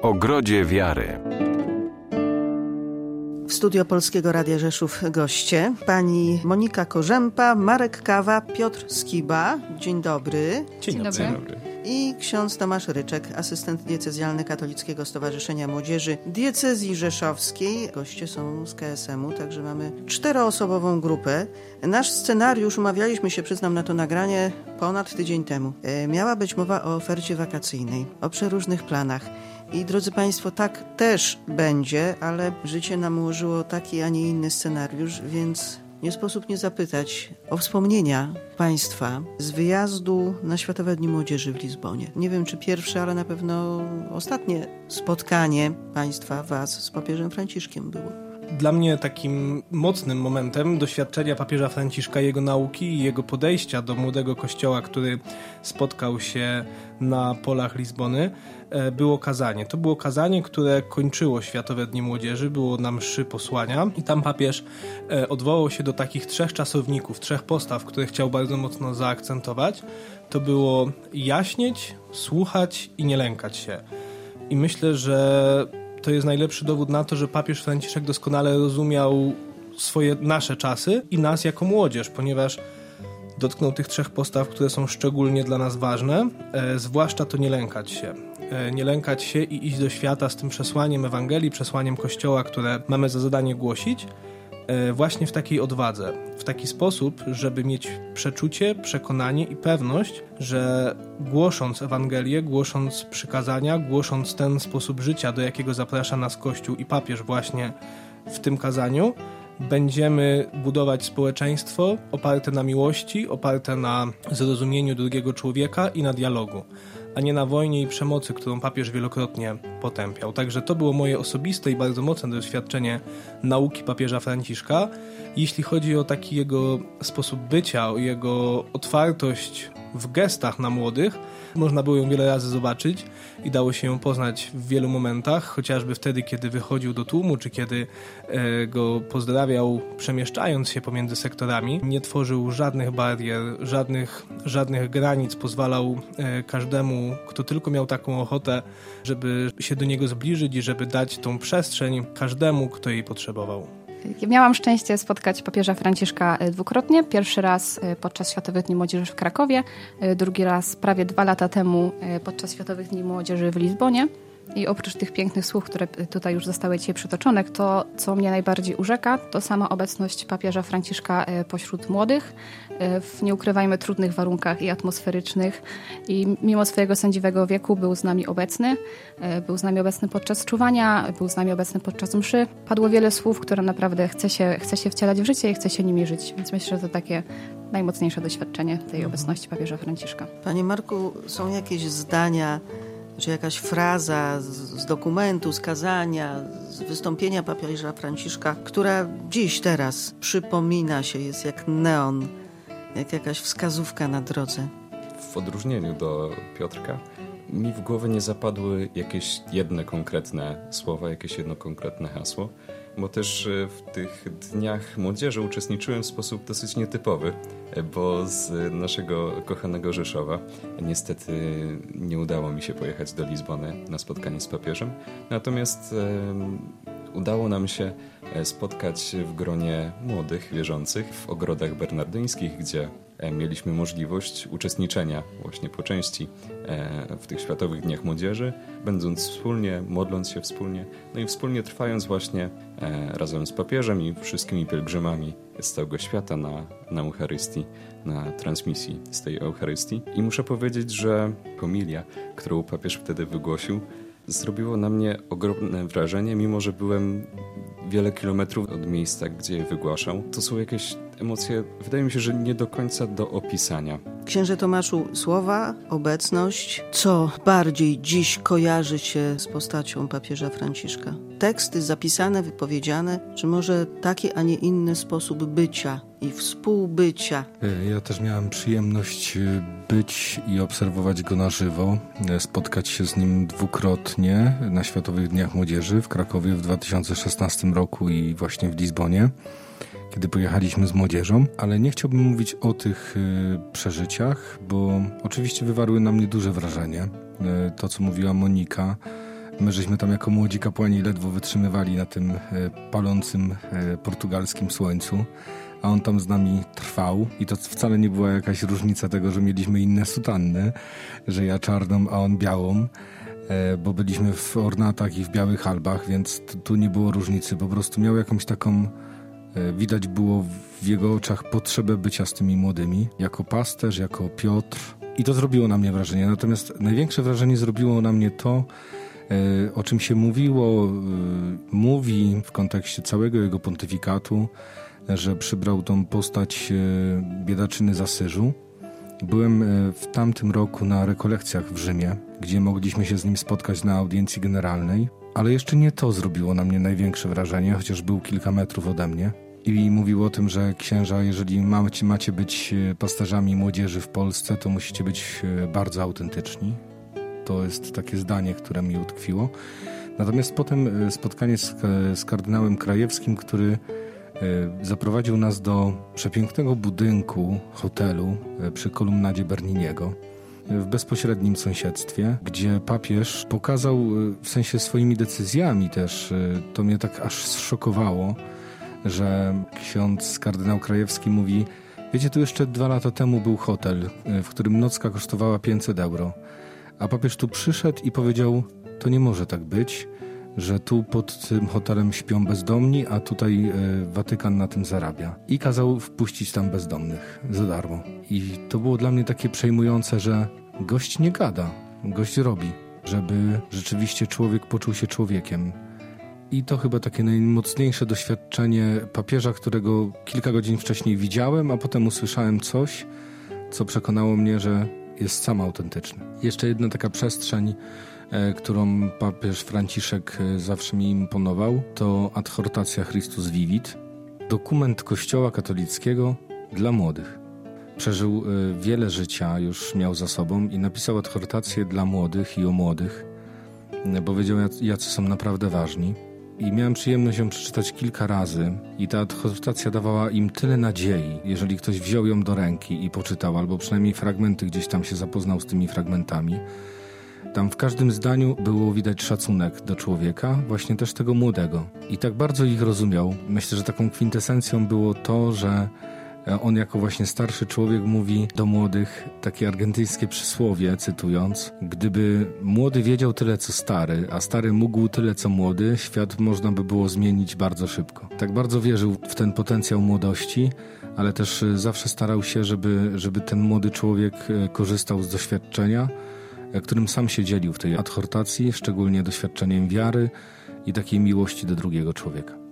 ogrodzie wiary. W studio Polskiego Radia Rzeszów goście pani Monika Korzępa, Marek Kawa, Piotr Skiba. Dzień dobry. Dzień dobry. I ksiądz Tomasz Ryczek, asystent diecezjalny Katolickiego Stowarzyszenia Młodzieży Diecezji Rzeszowskiej. Goście są z KSM-u, także mamy 4-osobową grupę. Nasz scenariusz, umawialiśmy się, przyznam, na to nagranie ponad tydzień temu. Miała być mowa o ofercie wakacyjnej, o przeróżnych planach. I drodzy Państwo, tak też będzie, ale życie nam ułożyło taki, a nie inny scenariusz, więc nie sposób nie zapytać o wspomnienia Państwa z wyjazdu na Światowe Dni Młodzieży w Lizbonie. Nie wiem, czy pierwsze, ale na pewno ostatnie spotkanie Państwa, Was z papieżem Franciszkiem było. Dla mnie takim mocnym momentem doświadczenia papieża Franciszka, jego nauki i jego podejścia do młodego kościoła, który spotkał się na polach Lizbony, było kazanie. To było kazanie, które kończyło Światowe Dni Młodzieży, było na mszy posłania i tam papież odwołał się do takich 3 czasowników, 3 postaw, które chciał bardzo mocno zaakcentować. To było jaśnieć, słuchać i nie lękać się. I myślę, że to jest najlepszy dowód na to, że papież Franciszek doskonale rozumiał nasze czasy i nas jako młodzież, ponieważ dotknął tych 3 postaw, które są szczególnie dla nas ważne, zwłaszcza to nie lękać się. Nie lękać się i iść do świata z tym przesłaniem Ewangelii, przesłaniem Kościoła, które mamy za zadanie głosić, właśnie w takiej odwadze, w taki sposób, żeby mieć przeczucie, przekonanie i pewność, że głosząc Ewangelię, głosząc przykazania, głosząc ten sposób życia, do jakiego zaprasza nas Kościół i papież właśnie w tym kazaniu, będziemy budować społeczeństwo oparte na miłości, oparte na zrozumieniu drugiego człowieka i na dialogu, a nie na wojnie i przemocy, którą papież wielokrotnie potępiał. Także to było moje osobiste i bardzo mocne doświadczenie nauki papieża Franciszka. Jeśli chodzi o taki jego sposób bycia, o jego otwartość w gestach na młodych, można było ją wiele razy zobaczyć i dało się ją poznać w wielu momentach, chociażby wtedy, kiedy wychodził do tłumu, czy kiedy go pozdrawiał, przemieszczając się pomiędzy sektorami. Nie tworzył żadnych barier, żadnych granic, pozwalał każdemu, kto tylko miał taką ochotę, żeby się do niego zbliżyć i żeby dać tą przestrzeń każdemu, kto jej potrzebował. Miałam szczęście spotkać papieża Franciszka 2-krotnie. Pierwszy raz podczas Światowych Dni Młodzieży w Krakowie, drugi raz prawie 2 lata temu podczas Światowych Dni Młodzieży w Lizbonie. I oprócz tych pięknych słów, które tutaj już zostały dzisiaj przytoczone, to, co mnie najbardziej urzeka, to sama obecność papieża Franciszka pośród młodych w, nie ukrywajmy, trudnych warunkach i atmosferycznych. I mimo swojego sędziwego wieku był z nami obecny. Był z nami obecny podczas czuwania, był z nami obecny podczas mszy. Padło wiele słów, które naprawdę chce się wcielać w życie i chce się nimi żyć. Więc myślę, że to takie najmocniejsze doświadczenie tej obecności papieża Franciszka. Panie Marku, są jakieś zdania, czy jakaś fraza z dokumentu, z kazania, z wystąpienia papieża Franciszka, która dziś, teraz przypomina się, jest jak neon, jak jakaś wskazówka na drodze? W odróżnieniu do Piotrka mi w głowę nie zapadły jakieś jedne konkretne słowa, jakieś jedno konkretne hasło, bo też w tych dniach młodzieży uczestniczyłem w sposób dosyć nietypowy, bo z naszego kochanego Rzeszowa niestety nie udało mi się pojechać do Lizbony na spotkanie z papieżem, natomiast udało nam się spotkać w gronie młodych wierzących w ogrodach bernardyńskich, gdzie mieliśmy możliwość uczestniczenia właśnie po części w tych Światowych Dniach Młodzieży, będąc wspólnie, modląc się wspólnie, no i wspólnie trwając właśnie razem z papieżem i wszystkimi pielgrzymami z całego świata na Eucharystii, na transmisji z tej Eucharystii. I muszę powiedzieć, że homilia, którą papież wtedy wygłosił, zrobiło na mnie ogromne wrażenie, mimo że byłem wiele kilometrów od miejsca, gdzie je wygłaszał. To są jakieś emocje, wydaje mi się, że nie do końca do opisania. Księże Tomaszu, słowa, obecność, co bardziej dziś kojarzy się z postacią papieża Franciszka? Teksty zapisane, wypowiedziane, czy może taki, a nie inny sposób bycia i współbycia? Ja też miałem przyjemność być i obserwować go na żywo, spotkać się z nim 2-krotnie na Światowych Dniach Młodzieży w Krakowie w 2016 roku i właśnie w Lizbonie, kiedy pojechaliśmy z młodzieżą, ale nie chciałbym mówić o tych przeżyciach, bo oczywiście wywarły na mnie duże wrażenie. To, co mówiła Monika, My żeśmy tam jako młodzi kapłani ledwo wytrzymywali na tym palącym portugalskim słońcu, a on tam z nami trwał i to wcale nie była jakaś różnica tego, że mieliśmy inne sutanny, że ja czarną, a on białą, bo byliśmy w ornatach i w białych albach, więc tu nie było różnicy. Po prostu miał jakąś taką, widać było w jego oczach potrzebę bycia z tymi młodymi, jako pasterz, jako Piotr. I to zrobiło na mnie wrażenie. Natomiast największe wrażenie zrobiło na mnie to, o czym się mówi w kontekście całego jego pontyfikatu, że przybrał tą postać biedaczyny z Asyżu. Byłem w tamtym roku na rekolekcjach w Rzymie, gdzie mogliśmy się z nim spotkać na audiencji generalnej, ale jeszcze nie to zrobiło na mnie największe wrażenie, chociaż był kilka metrów ode mnie. I mówił o tym, że księża, jeżeli macie być pasterzami młodzieży w Polsce, to musicie być bardzo autentyczni. To jest takie zdanie, które mi utkwiło. Natomiast potem spotkanie z kardynałem Krajewskim, który zaprowadził nas do przepięknego budynku hotelu przy kolumnadzie Berniniego w bezpośrednim sąsiedztwie, gdzie papież pokazał, w sensie swoimi decyzjami też, to mnie tak aż zszokowało, że ksiądz kardynał Krajewski mówi: wiecie, tu jeszcze 2 lata temu był hotel, w którym nocka kosztowała 500 euro, a papież tu przyszedł i powiedział: to nie może tak być, że tu pod tym hotelem śpią bezdomni, a tutaj Watykan na tym zarabia. I kazał wpuścić tam bezdomnych za darmo. I to było dla mnie takie przejmujące, że gość nie gada, gość robi, żeby rzeczywiście człowiek poczuł się człowiekiem. I to chyba takie najmocniejsze doświadczenie papieża, którego kilka godzin wcześniej widziałem, a potem usłyszałem coś, co przekonało mnie, że jest sam autentyczny. Jeszcze jedna taka przestrzeń, którą papież Franciszek zawsze mi imponował, to Adhortacja Christus Vivit, dokument Kościoła katolickiego dla młodych. Przeżył wiele życia, już miał za sobą i napisał adhortację dla młodych i o młodych, bo wiedział, jacy są naprawdę ważni. I miałem przyjemność ją przeczytać kilka razy i ta adhortacja dawała im tyle nadziei, jeżeli ktoś wziął ją do ręki i poczytał, albo przynajmniej fragmenty gdzieś tam się zapoznał z tymi fragmentami. Tam w każdym zdaniu było widać szacunek do człowieka, właśnie też tego młodego. I tak bardzo ich rozumiał. Myślę, że taką kwintesencją było to, że on jako właśnie starszy człowiek mówi do młodych takie argentyńskie przysłowie, cytując: gdyby młody wiedział tyle co stary, a stary mógł tyle co młody, świat można by było zmienić bardzo szybko. Tak bardzo wierzył w ten potencjał młodości, ale też zawsze starał się, żeby ten młody człowiek korzystał z doświadczenia, którym sam się dzielił w tej adhortacji, szczególnie doświadczeniem wiary i takiej miłości do drugiego człowieka.